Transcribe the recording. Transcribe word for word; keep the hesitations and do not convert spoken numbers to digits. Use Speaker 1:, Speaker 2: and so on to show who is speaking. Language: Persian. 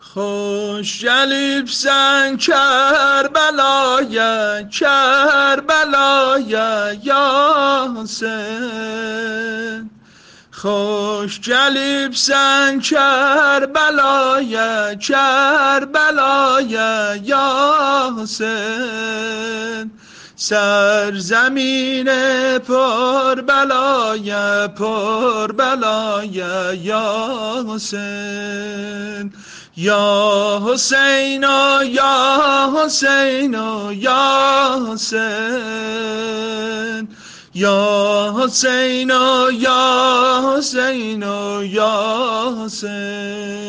Speaker 1: خوش جلیب سن کربلای کربلای یا حسین، خوش جلیب سن کربلای کربلای یا حسین، سرزمین پر بلای پر بلای یا حسین، یا حسین و یا حسین و یا حسین، یا حسین و یا حسین و یا حسین.